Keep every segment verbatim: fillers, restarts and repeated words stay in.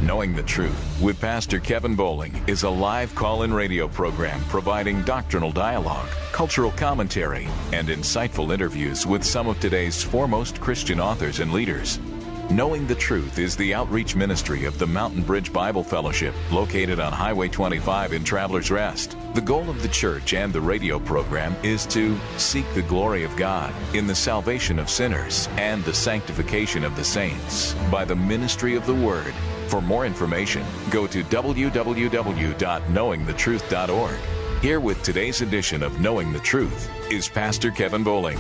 Knowing the Truth with Pastor Kevin Bowling is a live call-in radio program providing doctrinal dialogue, cultural commentary, and insightful interviews with some of today's foremost Christian authors and leaders. Knowing the Truth is the outreach ministry of the Mountain Bridge Bible Fellowship, located on Highway twenty-five in Travelers Rest. The goal of the church and the radio program is to seek the glory of God in the salvation of sinners and the sanctification of the saints by the ministry of the Word. For more information, go to w w w dot knowing the truth dot org. Here with today's edition of Knowing the Truth is Pastor Kevin Bowling.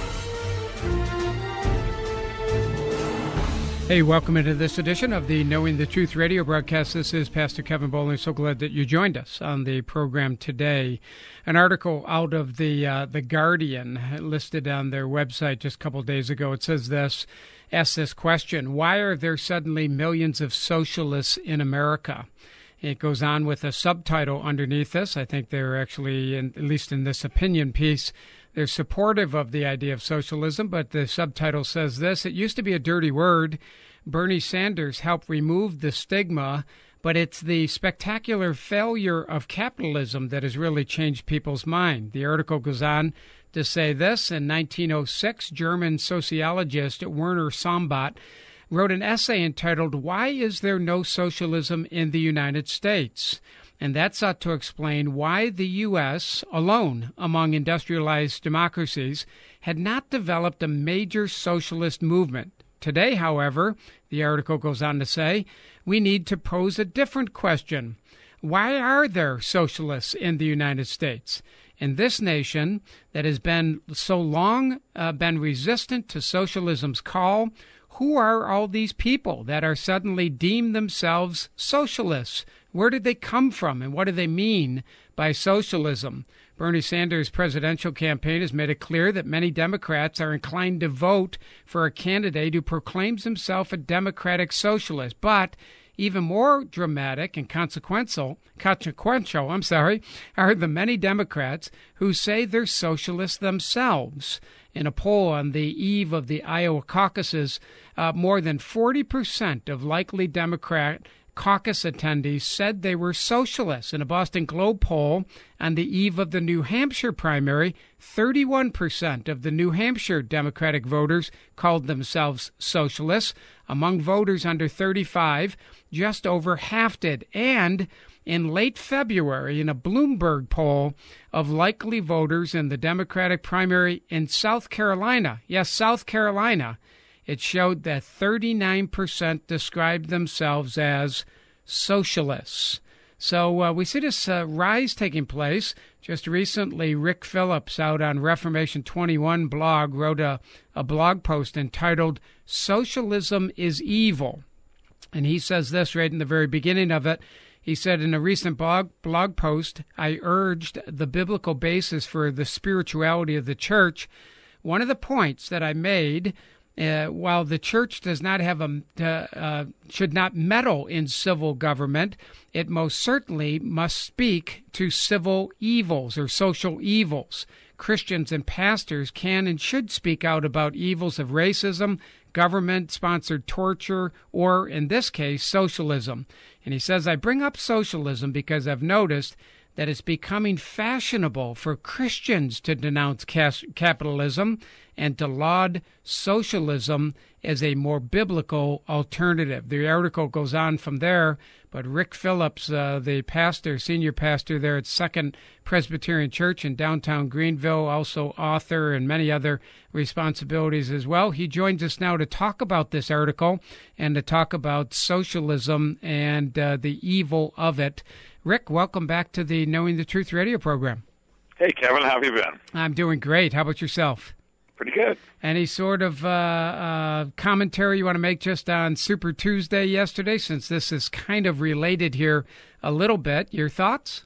Hey, welcome into this edition of the Knowing the Truth radio broadcast. This is Pastor Kevin Bowling. So glad that you joined us on the program today. An article out of the uh, the Guardian listed on their website just a couple days ago. It says this, asks this question: why are there suddenly millions of socialists in America? It goes on with a subtitle underneath this. I think they're actually, in, at least in this opinion piece, they're supportive of the idea of socialism, but the subtitle says this: it used to be a dirty word. Bernie Sanders helped remove the stigma, but it's the spectacular failure of capitalism that has really changed people's mind. The article goes on to say this: in nineteen oh six, German sociologist Werner Sombart wrote an essay entitled, "Why is there no socialism in the United States?" And that sought to explain why the U S, alone among industrialized democracies, had not developed a major socialist movement. Today, however, the article goes on to say, we need to pose a different question. Why are there socialists in the United States? In this nation that has been so long uh, been resistant to socialism's call, who are all these people that are suddenly deemed themselves socialists? Where did they come from, and what do they mean by socialism? Bernie Sanders' presidential campaign has made it clear that many Democrats are inclined to vote for a candidate who proclaims himself a democratic socialist. But even more dramatic and consequential, consequential, I'm sorry, are the many Democrats who say they're socialists themselves. In a poll on the eve of the Iowa caucuses, uh, more than forty percent of likely Democrat caucus attendees said they were socialists. In a Boston Globe poll on the eve of the New Hampshire primary, thirty-one percent of the New Hampshire Democratic voters called themselves socialists. Among voters under thirty-five, just over half did. And in late February, in a Bloomberg poll of likely voters in the Democratic primary in South Carolina, yes, South Carolina, it showed that thirty-nine percent described themselves as socialists. So uh, we see this uh, rise taking place. Just recently, Rick Phillips out on Reformation twenty-one blog wrote a, a blog post entitled, "Socialism is Evil." And he says this right in the very beginning of it. He said, in a recent blog, blog post, I urged the biblical basis for the spirituality of the church. One of the points that I made, Uh, while the church does not have a uh, uh, should not meddle in civil government, it most certainly must speak to civil evils or social evils. Christians and pastors can and should speak out about evils of racism, government-sponsored torture, or, in this case, socialism. And he says, I bring up socialism because I've noticed that it's becoming fashionable for Christians to denounce cas- capitalism and to laud socialism as a more biblical alternative. The article goes on from there, but Rick Phillips, uh, the pastor, senior pastor there at Second Presbyterian Church in downtown Greenville, also author and many other responsibilities as well, he joins us now to talk about this article and to talk about socialism and uh, the evil of it. Rick, welcome back to the Knowing the Truth radio program. Hey, Kevin, how have you been? I'm doing great. How about yourself? Pretty good. Any sort of uh, uh, commentary you want to make just on Super Tuesday yesterday, since this is kind of related here a little bit? Your thoughts?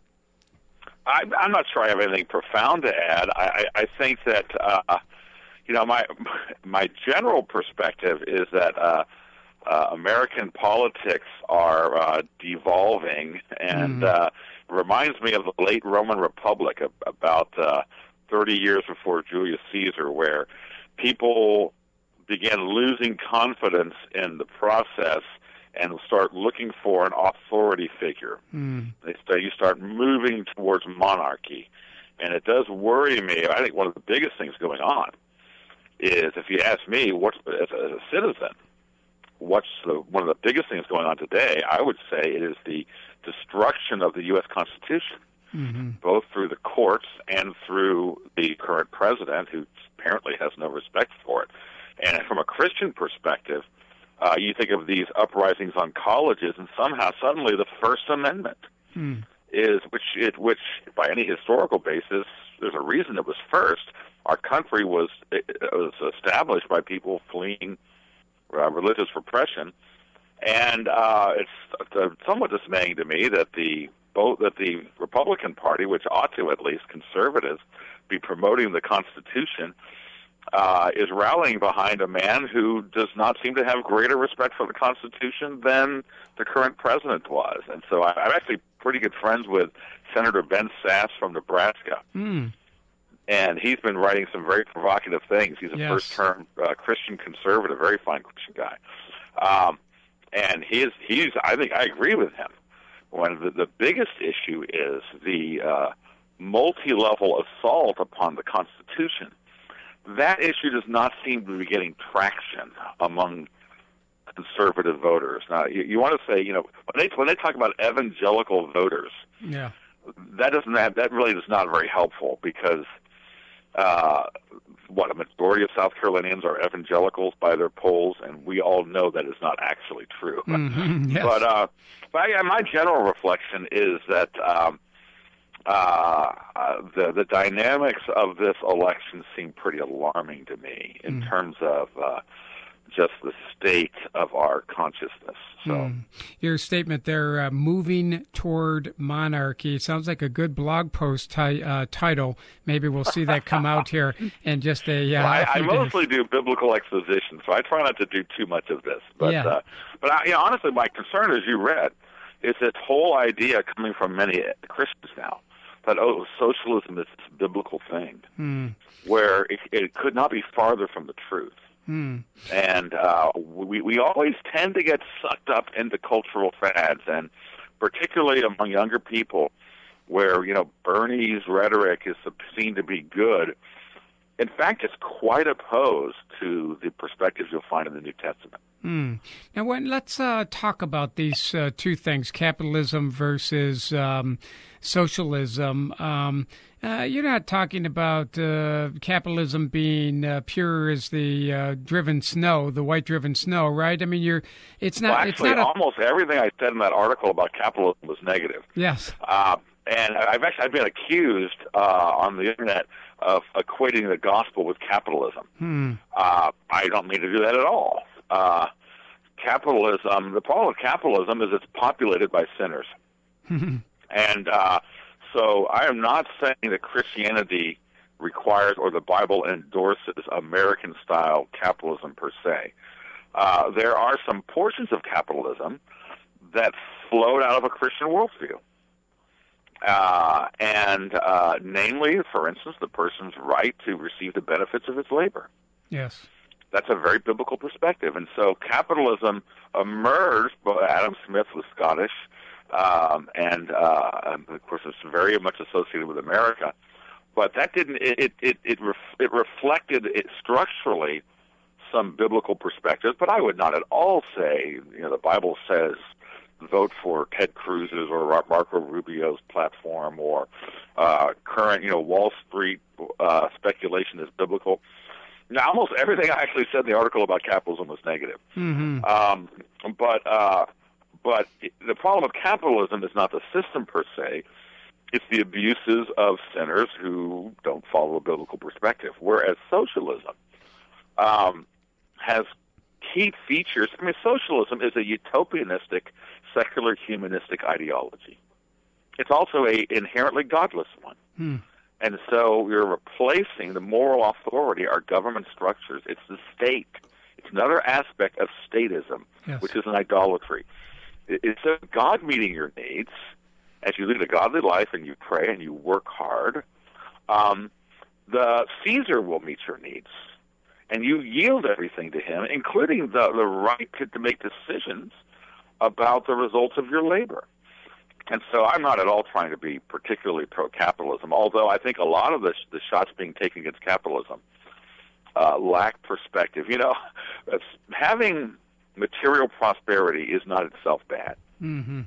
I, I'm not sure I have anything profound to add. I, I, I think that, uh, you know, my my general perspective is that uh, uh, American politics are uh, devolving, and mm. uh, reminds me of the late Roman Republic, about uh, thirty years before Julius Caesar, where people began losing confidence in the process and start looking for an authority figure. Mm. They start, you start moving towards monarchy. And it does worry me. I think one of the biggest things going on is, if you ask me, what's as a, as a citizen, what's the, one of the biggest things going on today, I would say it is the destruction of the U S Constitution, mm-hmm. both through the courts and through the current president, who apparently has no respect for it. And from a Christian perspective, uh, you think of these uprisings on colleges, and somehow suddenly the First Amendment mm. is, which it, which by any historical basis, there's a reason it was first. Our country was it, it was established by people fleeing uh, religious repression, and uh, it's uh, somewhat dismaying to me that the both that the Republican Party, which ought to, at least conservatives, be promoting the Constitution, uh, is rallying behind a man who does not seem to have greater respect for the Constitution than the current president was. And so I, I'm actually pretty good friends with Senator Ben Sasse from Nebraska. Mm. And he's been writing some very provocative things. He's a yes. first-term uh, Christian conservative, very fine Christian guy. Um, and he is, he's, I think I agree with him. One of the, the biggest issue is the uh, multi-level assault upon the Constitution. That issue does not seem to be getting traction among conservative voters. Now, you, you want to say, you know, when they when they talk about evangelical voters, yeah, that doesn't have, that really is not very helpful, because uh, what a majority of South Carolinians are evangelicals by their polls, and we all know that is not actually true. Mm-hmm, yes. But uh, but yeah, my general reflection is that. Um, Uh, uh, the the dynamics of this election seem pretty alarming to me in mm. terms of uh, just the state of our consciousness. So, mm. Your statement there, uh, moving toward monarchy, sounds like a good blog post ti- uh, title. Maybe we'll see that come out here in just a. Uh, well, I, a I mostly do biblical exposition, so I try not to do too much of this. But yeah. uh, but I, you know, honestly, my concern, as you read, is this whole idea coming from many Christians now, that, oh, socialism is this biblical thing, mm. where it, it could not be farther from the truth. Mm. And uh, we, we always tend to get sucked up into cultural fads, and particularly among younger people, where, you know, Bernie's rhetoric is seen to be good. In fact, it's quite opposed to the perspectives you'll find in the New Testament. Mm. Now, when, let's uh, talk about these uh, two things, capitalism versus um, socialism. Um, uh, you're not talking about uh, capitalism being uh, pure as the uh, driven snow, the white-driven snow, right? I mean, you're. It's not. Well, actually, it's not a... almost everything I said in that article about capitalism was negative. Yes. Uh, and I've actually I've been accused uh, on the internet of equating the gospel with capitalism. Hmm. Uh, I don't mean to do that at all. Uh, capitalism, the problem with capitalism is it's populated by sinners. And uh, so I am not saying that Christianity requires or the Bible endorses American-style capitalism per se. Uh, there are some portions of capitalism that flowed out of a Christian worldview. Uh, and uh, namely, for instance, the person's right to receive the benefits of his labor. Yes. That's a very biblical perspective. And so capitalism emerged, Adam Smith was Scottish, um, and, uh, and of course it's very much associated with America. But that didn't, it, it, it, it, ref, it reflected it structurally some biblical perspectives, but I would not at all say, you know, the Bible says vote for Ted Cruz's or Marco Rubio's platform, or uh, current, you know, Wall Street uh, speculation is biblical. Now, almost everything I actually said in the article about capitalism was negative. Mm-hmm. Um, but uh, but the problem of capitalism is not the system per se. It's the abuses of sinners who don't follow a biblical perspective. Whereas socialism um, has key features. I mean, socialism is a utopianistic, secular, humanistic ideology. It's also a inherently godless one. Hmm. And so you're replacing the moral authority, our government structures. It's the state. It's another aspect of statism, yes. which is an idolatry. It's a God meeting your needs as you lead a godly life and you pray and you work hard. Um, the Caesar will meet your needs, and you yield everything to him, including the, the right to, to make decisions about the results of your labor. And so I'm not at all trying to be particularly pro-capitalism, although I think a lot of the, the shots being taken against capitalism uh, lack perspective. You know, having material prosperity is not itself bad. Mm-hmm.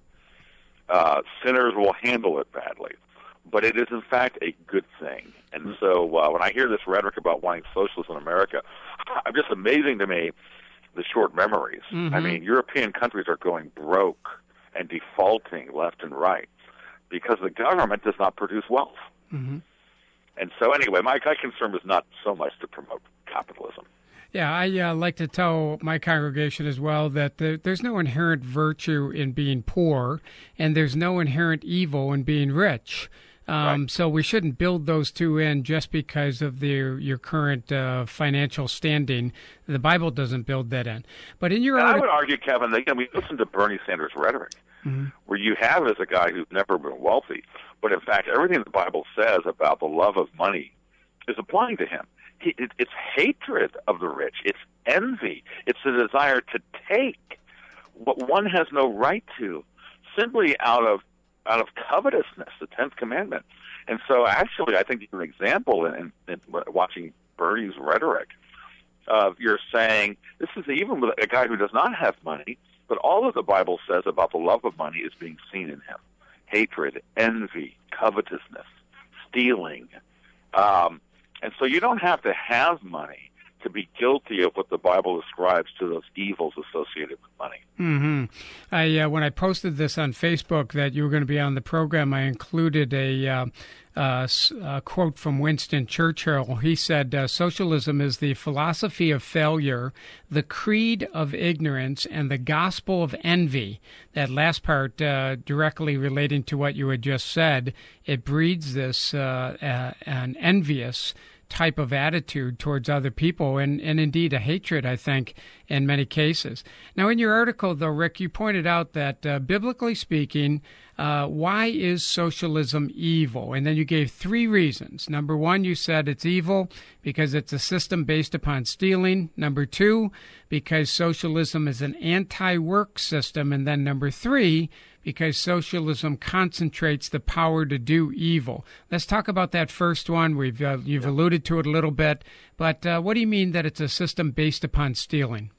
Uh, sinners will handle it badly, but it is in fact a good thing. And so uh, when I hear this rhetoric about wanting socialism in America, it's just amazing to me the short memories. Mm-hmm. I mean, European countries are going broke and defaulting left and right because the government does not produce wealth. Mm-hmm. And so anyway, my, my concern was not so much to promote capitalism. Yeah, I uh, like to tell my congregation as well that there, there's no inherent virtue in being poor, and there's no inherent evil in being rich. Um, Right. So we shouldn't build those two in just because of the, your current uh, financial standing. The Bible doesn't build that in. But in your And I article, would argue, Kevin, that you know, we listen to Bernie Sanders' rhetoric, mm-hmm. where you have as a guy who's never been wealthy, but in fact, everything the Bible says about the love of money is applying to him. He, it, it's hatred of the rich. It's envy. It's the desire to take what one has no right to, simply out of out of covetousness, the tenth commandment. And so, actually, I think an example in, in, in watching Bernie's rhetoric of you're saying this is even with a guy who does not have money, but all of the Bible says about the love of money is being seen in him: hatred, envy, covetousness, stealing. Um, And so you don't have to have money to be guilty of what the Bible ascribes to those evils associated with money. Mm-hmm. I uh, when I posted this on Facebook that you were going to be on the program, I included a, uh, uh, a quote from Winston Churchill. He said, uh, "Socialism is the philosophy of failure, the creed of ignorance, and the gospel of envy." That last part, uh, directly relating to what you had just said, it breeds this uh, uh, an envious type of attitude towards other people, and, and indeed a hatred, I think, in many cases. Now, in your article, though, Rick, you pointed out that, uh, biblically speaking, uh, why is socialism evil? And then you gave three reasons. Number one, you said it's evil because it's a system based upon stealing. Number two, because socialism is an anti-work system. And then number three, because socialism concentrates the power to do evil. Let's talk about that first one. We've uh, you've alluded to it a little bit, but uh, what do you mean that it's a system based upon stealing?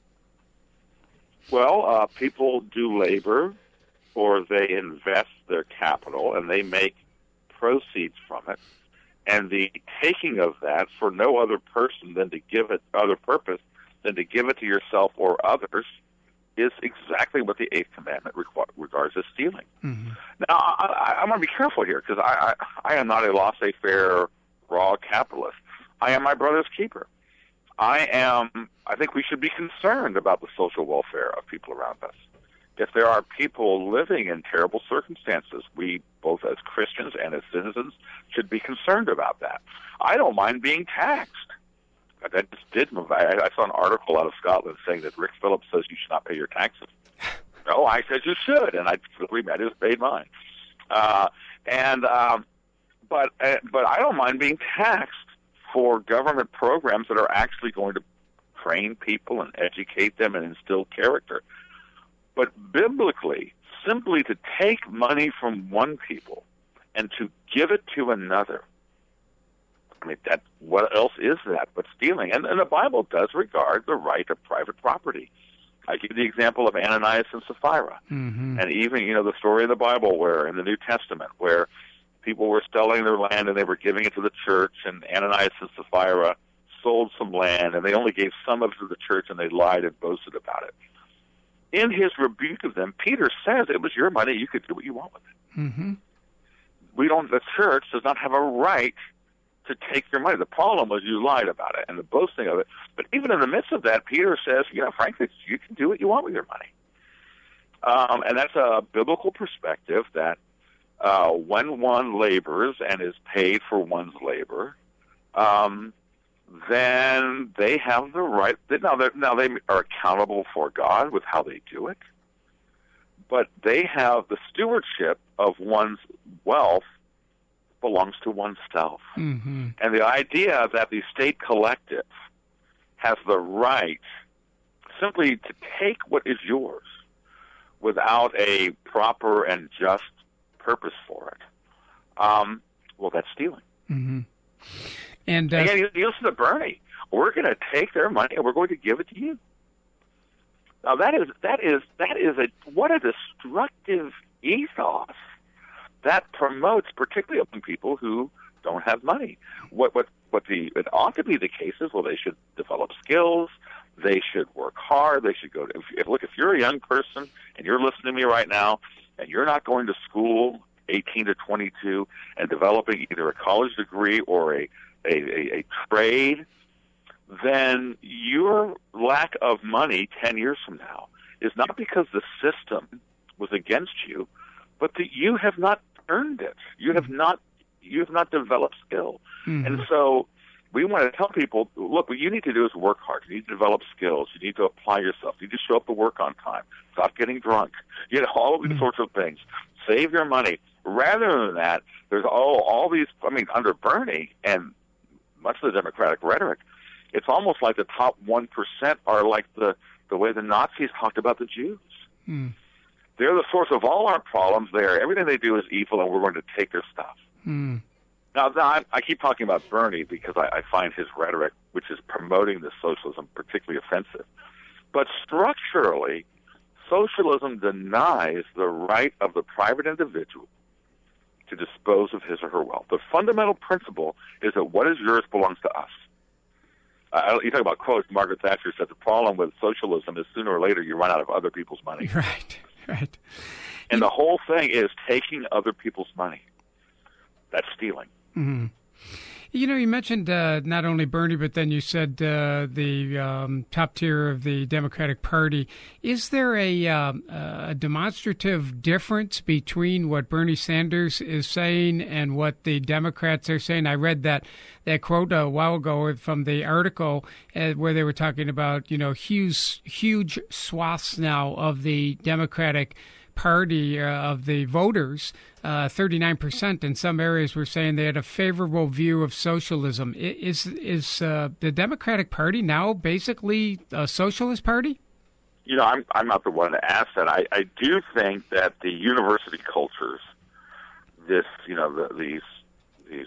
Well, uh, people do labor, or they invest their capital, and they make proceeds from it. And the taking of that for no other person than to give it other purpose than to give it to yourself or others is exactly what the Eighth Commandment requ- regards as stealing. Mm-hmm. Now, I, I, I want to be careful here because I, I, I am not a laissez-faire, raw capitalist. I am my brother's keeper. I am. I think we should be concerned about the social welfare of people around us. If there are people living in terrible circumstances, we, both as Christians and as citizens, should be concerned about that. I don't mind being taxed. That just did move. I, I saw an article out of Scotland saying that Rick Phillips says you should not pay your taxes. No, I said you should, and I I just paid mine. Uh, and um, but uh, but I don't mind being taxed for government programs that are actually going to train people and educate them and instill character. But biblically, simply to take money from one people and to give it to another, I mean, that, what else is that but stealing? And, and the Bible does regard the right of private property. I give the example of Ananias and Sapphira. Mm-hmm. And even, you know, the story in the Bible where, in the New Testament, where people were selling their land and they were giving it to the church, and Ananias and Sapphira sold some land, and they only gave some of it to the church, and they lied and boasted about it. In his rebuke of them, Peter says it was your money, you could do what you want with it. Mm-hmm. We don't, the church does not have a right to take your money. The problem was you lied about it and the boasting of it. But even in the midst of that, Peter says, you know, frankly, you can do what you want with your money. Um, and that's a biblical perspective that uh, when one labors and is paid for one's labor, um, then they have the right. Now, now they are accountable for God with how they do it, but they have the stewardship of one's wealth belongs to oneself. Mm-hmm. And the idea that the state collective has the right simply to take what is yours without a proper and just purpose for it, um, well, that's stealing. Mm-hmm. And, uh, and you, you listen to Bernie. We're going to take their money and we're going to give it to you. Now that is that is that is a what a destructive ethos that promotes, particularly among people who don't have money. What what what the it ought to be the case is, well, they should develop skills. They should work hard. They should go to, if, look, if you're a young person and you're listening to me right now and you're not going to school eighteen to twenty-two and developing either a college degree or a, a, a, a trade, then your lack of money ten years from now is not because the system was against you, but that you have not earned it. You have not, you have not developed skill. Mm-hmm. And so we want to tell people, look, what you need to do is work hard. You need to develop skills. You need to apply yourself. You need to show up to work on time. Stop getting drunk. You know, all of these mm-hmm. sorts of things. Save your money. Rather than that, there's all, all these, I mean, under Bernie and much of the Democratic rhetoric, it's almost like the top one percent are like the, the way the Nazis talked about the Jews. Mm. They're the source of all our problems. They're, everything they do is evil, and we're going to take their stuff. Mm. Now, I, I keep talking about Bernie because I, I find his rhetoric, which is promoting this socialism, particularly offensive. But structurally, socialism denies the right of the private individual to dispose of his or her wealth. The fundamental principle is that what is yours belongs to us. Uh, you talk about quotes. Margaret Thatcher said the problem with socialism is sooner or later you run out of other people's money. Right, right. And the whole thing is taking other people's money. That's stealing. Mm-hmm. You know, you mentioned uh, not only Bernie, but then you said uh, the um, top tier of the Democratic Party. Is there a, uh, a demonstrative difference between what Bernie Sanders is saying and what the Democrats are saying? I read that, that quote a while ago from the article uh, where they were talking about, you know, huge, huge swaths now of the Democratic Party uh, of the voters, uh, thirty-nine percent in some areas were saying they had a favorable view of socialism. Is is uh, the Democratic Party now basically a socialist party? You know, I'm I'm not the one to ask that. I, I do think that the university cultures, this you know the, these these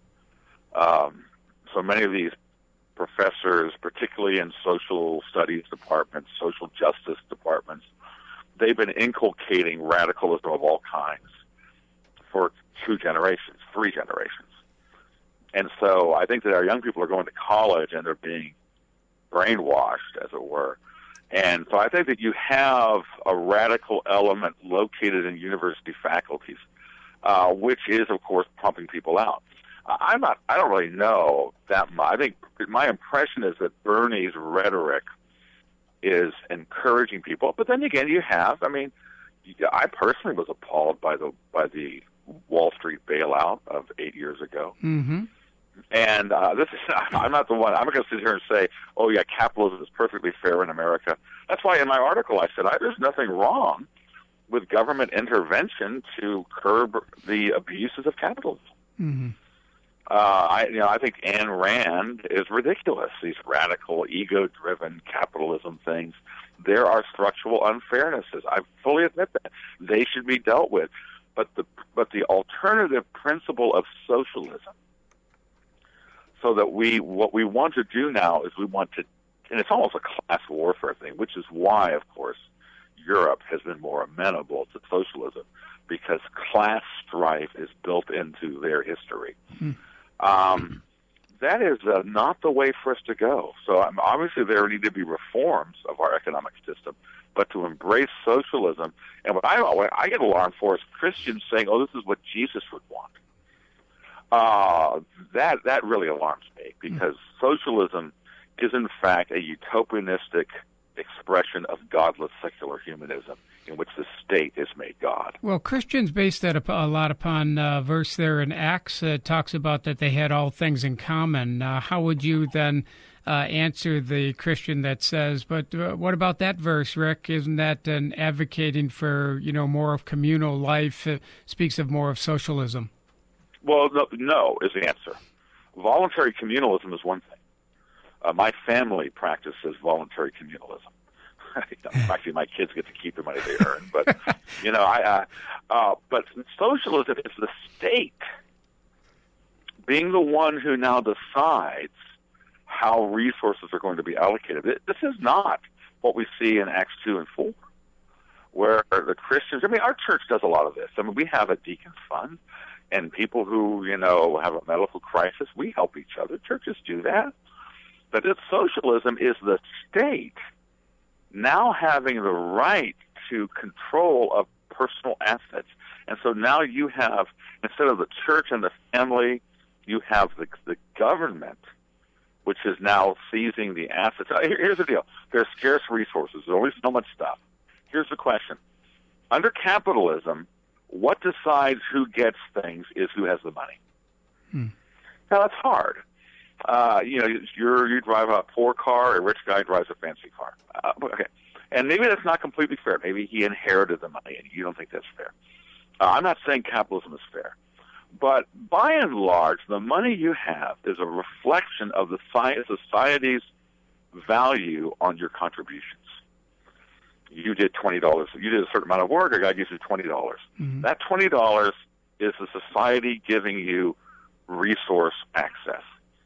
um, so many of these professors, particularly in social studies departments, social justice departments, they've been inculcating radicalism of all kinds for two generations, three generations. And so I think that our young people are going to college and they're being brainwashed, as it were. And so I think that you have a radical element located in university faculties, uh, which is, of course, pumping people out. I'm not, I don't really know that much. I think my impression is that Bernie's rhetoric is encouraging people, but then again, you have. I mean, I personally was appalled by the by the Wall Street bailout of eight years ago, mm-hmm. and uh, this is I'm not the one. I'm not going to sit here and say, "Oh yeah, capitalism is perfectly fair in America." That's why in my article I said I, there's nothing wrong with government intervention to curb the abuses of capitalism. Mm-hmm. Uh, I, you know, I think Ayn Rand is ridiculous. These radical, ego-driven capitalism things. There are structural unfairnesses. I fully admit that they should be dealt with. But the but the alternative principle of socialism, so that we what we want to do now is we want to, and it's almost a class warfare thing, which is why, of course, Europe has been more amenable to socialism, because class strife is built into their history. Mm-hmm. Um, that is uh, not the way for us to go. So um, obviously there need to be reforms of our economic system, but to embrace socialism, and what I, what I get alarmed for is Christians saying, oh, this is what Jesus would want. Uh, that, that really alarms me, because mm-hmm. socialism is in fact a utopianistic expression of godless secular humanism in which the state is made God. Well, Christians base that a lot upon a verse there in Acts that talks about that they had all things in common. Uh, how would you then uh, answer the Christian that says, but uh, what about that verse, Rick? Isn't that an advocating for, you know, more of communal life? It speaks of more of socialism. Well, no, no is the answer. Voluntary communalism is one thing. Uh, my family practices voluntary communalism. Actually, my kids get to keep the money they earn, but you know, I. Uh, uh, but socialism is the state being the one who now decides how resources are going to be allocated. This is not what we see in Acts two and four, where the Christians. I mean, our church does a lot of this. I mean, we have a deacons fund, and people who you know have a medical crisis, we help each other. Churches do that. But this socialism is the state now having the right to control of personal assets. And so now you have, instead of the church and the family, you have the, the government, which is now seizing the assets. Here, here's the deal. There's scarce resources. There's only so much stuff. Here's the question. Under capitalism, what decides who gets things is who has the money. Hmm. Now, that's hard. Uh, you know, you're, you drive a poor car, a rich guy drives a fancy car. Uh, okay. And maybe that's not completely fair. Maybe he inherited the money, and you don't think that's fair. Uh, I'm not saying capitalism is fair. But by and large, the money you have is a reflection of the society's value on your contributions. You did twenty dollars. You did a certain amount of work, a guy gives you twenty dollars. Mm-hmm. That twenty dollars is the society giving you resource access.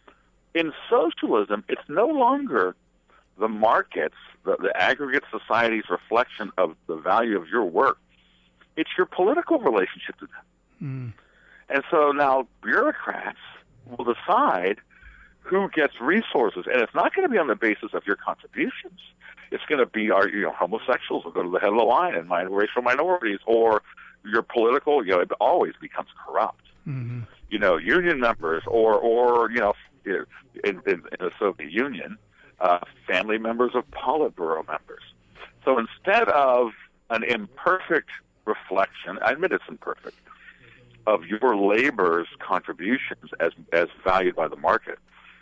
In socialism, it's no longer the markets, the, the aggregate society's reflection of the value of your work. It's your political relationship to them. Mm. And so now bureaucrats will decide who gets resources, and it's not going to be on the basis of your contributions. It's going to be our, you know, homosexuals will go to the head of the line, and my, racial minorities, or your political, you know, it always becomes corrupt. Mm-hmm. You know, union members, or, or you know, in, in, in the Soviet Union, uh, family members of Politburo members. So instead of an imperfect reflection, I admit it's imperfect, of your labor's contributions as as valued by the market,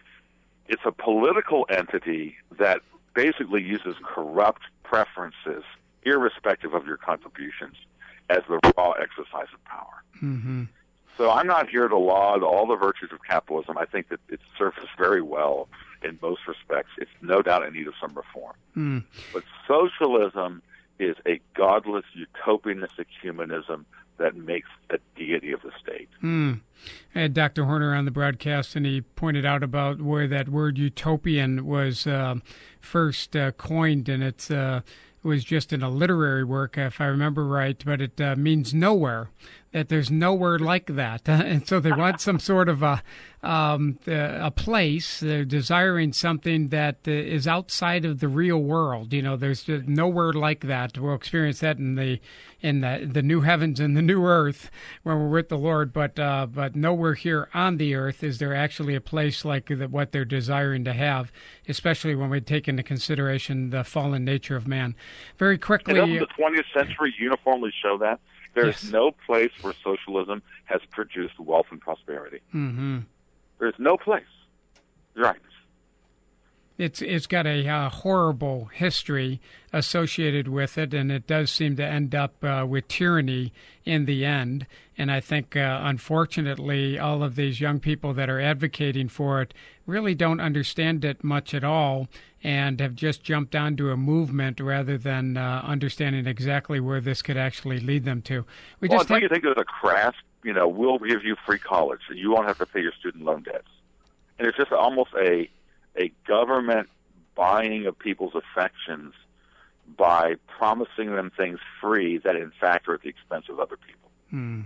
it's a political entity that basically uses corrupt preferences, irrespective of your contributions, as the raw exercise of power. Mm-hmm. So I'm not here to laud all the virtues of capitalism. I think that it's surfaced very well in most respects. It's no doubt in need of some reform. Mm. But socialism is a godless, utopianistic humanism that makes a deity of the state. Mm. I had Doctor Horner on the broadcast, and he pointed out about where that word utopian was uh, first uh, coined, and it's uh, it was just in a literary work, if I remember right, but it uh, means nowhere, that there's nowhere like that. And so they want some sort of a, um, a place. They're desiring something that is outside of the real world. You know, there's just nowhere like that. We'll experience that in the in the, the new heavens and the new earth when we're with the Lord, but uh, but nowhere here on the earth is there actually a place like the, what they're desiring to have, especially when we take into consideration the fallen nature of man. Very quickly, and doesn't the twentieth century uniformly show that? There's yes. no place where socialism has produced wealth and prosperity. Mm-hmm. There's no place. Right. It's it's got a uh, horrible history associated with it, and it does seem to end up uh, with tyranny in the end. And I think, uh, unfortunately, all of these young people that are advocating for it really don't understand it much at all, and have just jumped onto a movement rather than uh, understanding exactly where this could actually lead them to. We well, just don't you think there's a crass, you know, we'll give you free college, and you won't have to pay your student loan debts. And it's just almost a a government buying of people's affections by promising them things free that, in fact, are at the expense of other people. Hmm.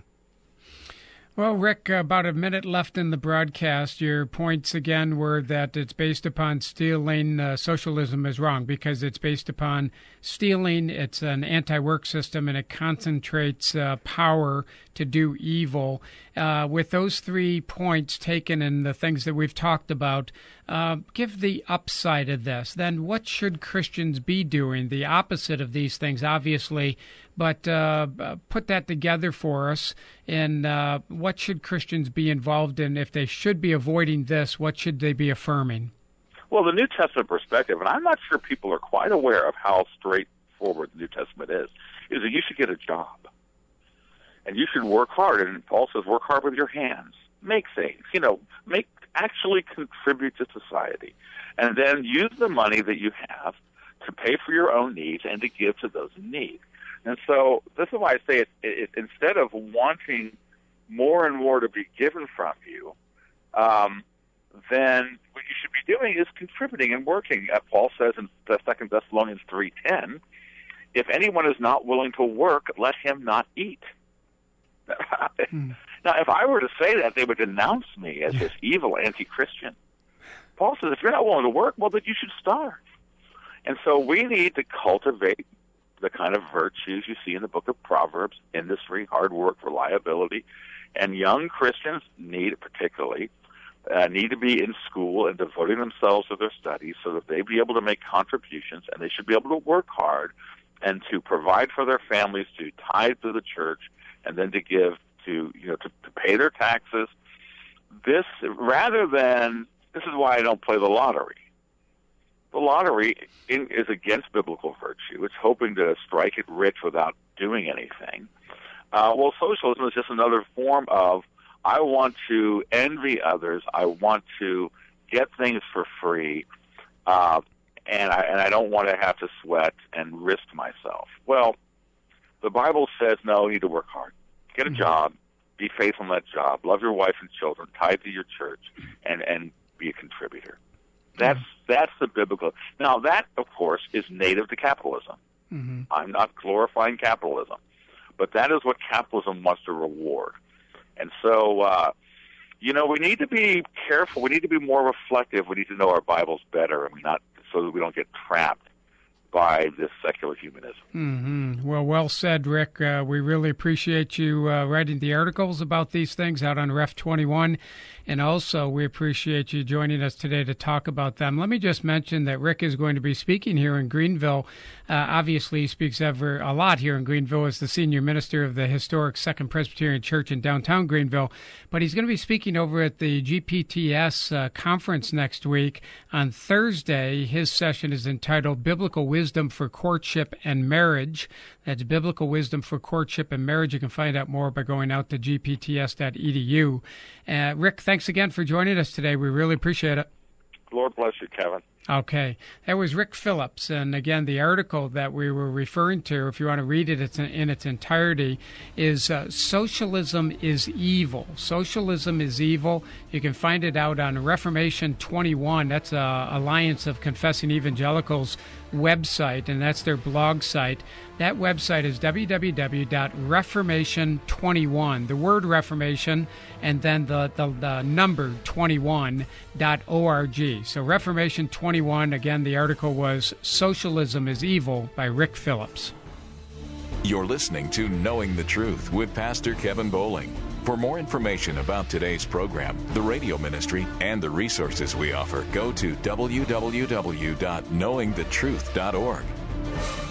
Well, Rick, about a minute left in the broadcast. Your points again were that it's based upon stealing. Uh, socialism is wrong because it's based upon stealing. It's an anti-work system, and it concentrates uh, power to do evil. Uh, with those three points taken and the things that we've talked about, uh, give the upside of this. Then what should Christians be doing? The opposite of these things, obviously, but uh, put that together for us. And uh, what should Christians be involved in? If they should be avoiding this, what should they be affirming? Well, the New Testament perspective, and I'm not sure people are quite aware of how straightforward the New Testament is, is that you should get a job. And you should work hard. And Paul says, work hard with your hands. Make things, you know, make actually contribute to society. And then use the money that you have to pay for your own needs and to give to those in need. And so this is why I say it, it, instead of wanting more and more to be given from you, um, then what you should be doing is contributing and working. Uh, Paul says in Second Thessalonians three ten, if anyone is not willing to work, let him not eat. hmm. Now, if I were to say that, they would denounce me as this evil anti-Christian. Paul says, if you're not willing to work, well, then you should starve. And so we need to cultivate the kind of virtues you see in the book of Proverbs: industry, hard work, reliability. And young Christians need, particularly, uh, need to be in school and devoting themselves to their studies so that they be able to make contributions, and they should be able to work hard and to provide for their families, to tithe to the church, and then to give to, you know, to, to pay their taxes. This, rather than, this is why I don't play the lottery. The lottery in, is against biblical virtue. It's hoping to strike it rich without doing anything. Uh, well, socialism is just another form of, I want to envy others. I want to get things for free, uh, and I and I don't want to have to sweat and risk myself. Well, the Bible says, no, you need to work hard. Get a job, be faithful in that job, love your wife and children, tithe to your church, and, and be a contributor. That's that's the biblical. Now, that, of course, is native to capitalism. Mm-hmm. I'm not glorifying capitalism, but that is what capitalism wants to reward. And so, uh, you know, we need to be careful. We need to be more reflective. We need to know our Bibles better, and we not so that we don't get trapped by this secular humanism. Mm-hmm. Well, well said, Rick. Uh, we really appreciate you uh, writing the articles about these things out on Ref twenty-one, and also we appreciate you joining us today to talk about them. Let me just mention that Rick is going to be speaking here in Greenville. Uh, obviously, he speaks ever a lot here in Greenville as the senior minister of the historic Second Presbyterian Church in downtown Greenville, but he's going to be speaking over at the G P T S uh, conference next week on Thursday. His session is entitled Biblical Wisdom for Courtship and Marriage. That's Biblical Wisdom for Courtship and Marriage. You can find out more by going out to g p t s dot e d u. Uh, Rick, thanks again for joining us today. We really appreciate it. Lord bless you, Kevin. Okay. That was Rick Phillips. And again, the article that we were referring to, if you want to read it it's in its entirety, is uh, Socialism is Evil. Socialism is Evil. You can find it out on Reformation twenty-one. That's uh, Alliance of Confessing Evangelicals website, and that's their blog site. That website is w w w dot reformation twenty-one, the word Reformation, and then the, the, the number twenty-one dot org. So Reformation twenty-one, again, the article was Socialism is Evil by Rick Phillips. You're listening to Knowing the Truth with Pastor Kevin Bowling. For more information about today's program, the radio ministry, and the resources we offer, go to w w w dot knowing the truth dot org.